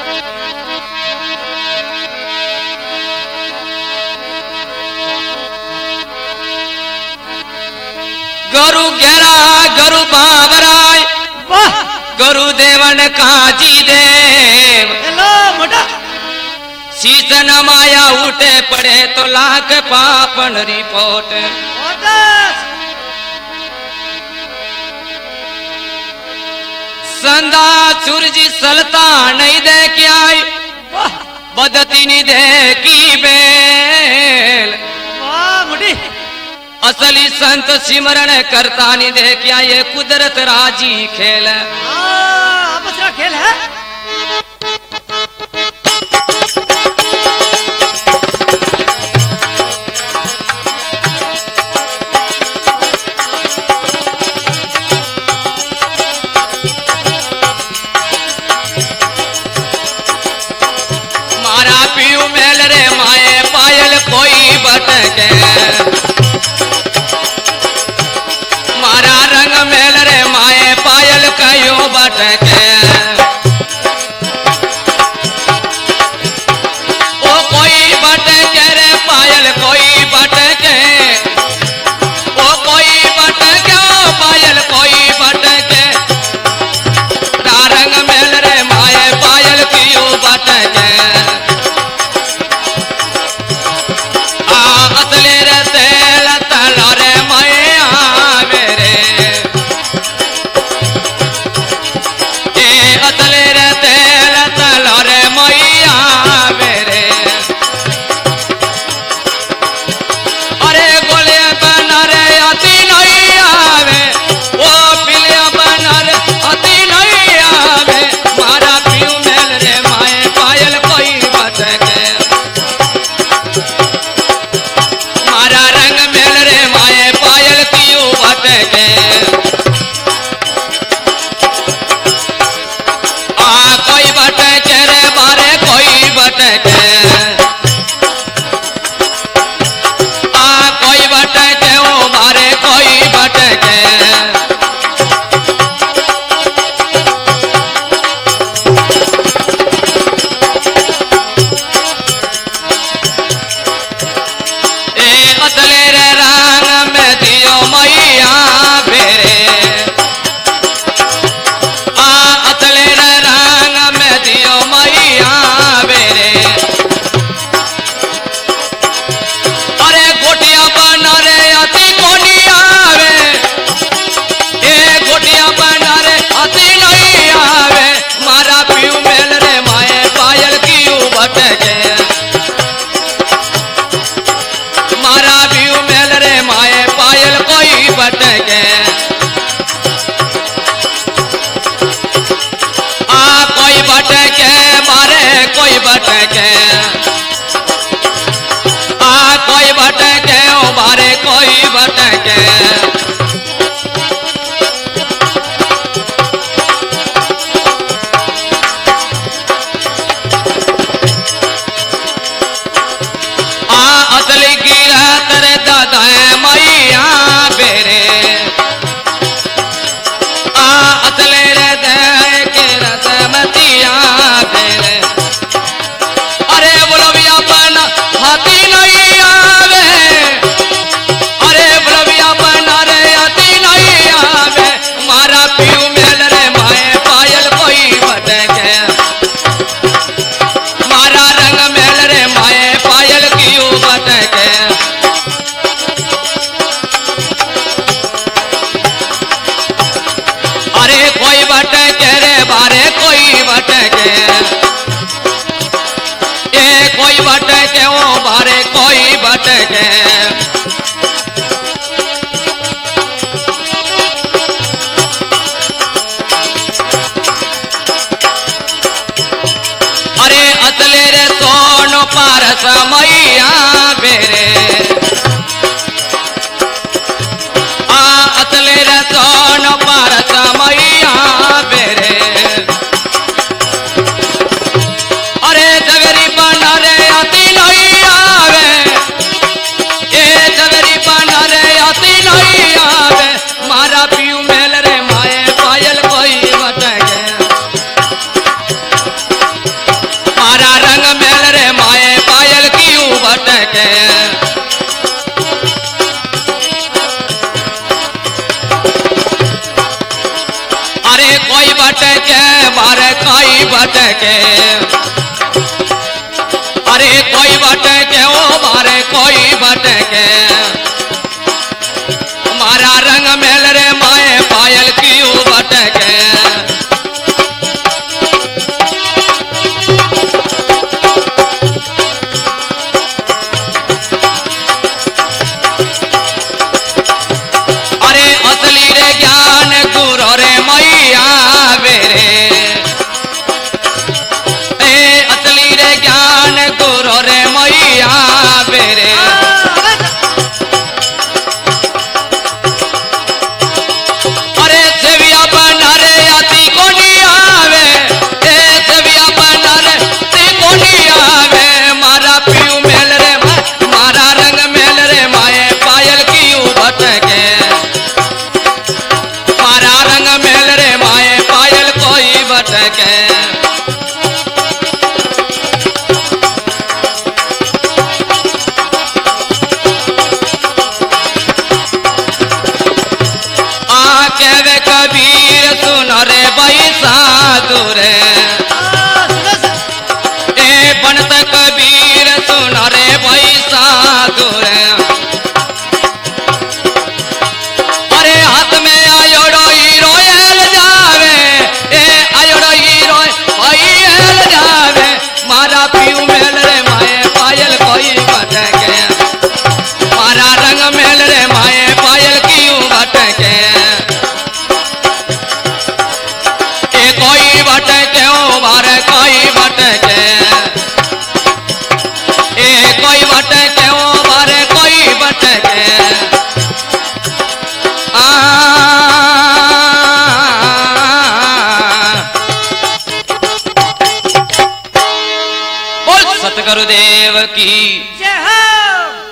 गुरु गेरा गुरु बाबराय गुरुदेवन काजी देव सीजन माया उठे पड़े तो लाख पापन रिपोर्ट संदा सूरजी सलता नहीं दे के आई बदती नहीं दे की बेल असली संत सिमरण करता नहीं दे क्या ये कुदरत राजी खेल खेल है। मारा पीऊ मेल रे माए पायल कोई बटके मारा रंग मेल रे माए पायल कयो बटके ओ कोई बटके रे पायल कोई बटके ओ कोई बटके ओ पायल कोई बटके रंग मेल रे माए पायल कयो बटके असले रे तेल तला रे माया मेरे असले रे तेल तला रे मैया मेरे अरे गोले बना रे अति नहीं आवे ओ पिलिया बना रे अति नहीं आवे मारा पीऊ मेल रे माए पायल कोई बटके मारा रंग मेल रे माए पायल कियो बटके कोई बटके रे बारे कोई बटके कोई बटके ओ बारे कोई बटके असले रे रंग में दियो मैया बेरे असले रे रंग में दियो मैया बेरे अरे गोटिया बना रे अति कोनी आवे गोटिया बना रे अति नहीं आवे मारा पीऊ मेल रे माए पायल कियो बटके मारा पीऊ मेल रे माए पायल कोई बटके कोई बटके मारे कोई बटके कोई बटके ओ मारे कोई बटके असली गिरा तेरे दादा मैया बेरे असले रे दे के रसमतिया बेरे अरे बोलबिया बना हाथी नहीं आवे अरे बोलबिया बना रे हाथी नहीं आवे मारा पीऊ मेल रे माए पायल कोई बटके मारा रंग मेल रे माए पायल कियो बटके अरे कोई बटके रे बारे कोई बटके कोई बटके ओ बारे कोई बटके अरे असले रे सोनो पारस मैया बेरे असले रे सोनो पारस मैया बेरे अरे जगरी बना रे अति नहीं आवे जगरी बना रे अति नहीं आवे मारा पीऊ मेल रे माए पायल कोई बटके भटके अरे कोई भटके मारे कोई भटके अरे कोई भटके ओ मारे कोई भटके मारा रंग मेल रे माए पायल क्यों भटके अरे असली रे ज्ञान गुरु रे मैया बेरे ए असली रे ज्ञान गुरु रे मैया बेरे अरे सेविया बना रे अति कोनी आवे ए सेविया बना रे अति कोनी आवे मारा पियू मेल रे मारा रंग मेल रे माए पायल क्यों भटके मारा रंग मेल रे माए पायल कोई भटके कहवे कबीर सुन रे बैसा दूरे ए बनत कबीर सुन रे बैसा दूरे अरे हाथ में आयोड़ो हीरो एल जावे ए आयोड़ो हीरो एल जावे मारा पीऊ मेल रे माए पायल कोई भटके मारा रंग मेल रे माए पायल क्यों भटके कोई भटके ओ मारे कोई भटके ए कोई भटके ओ मारे कोई भटके बोल सतगुरुदेव की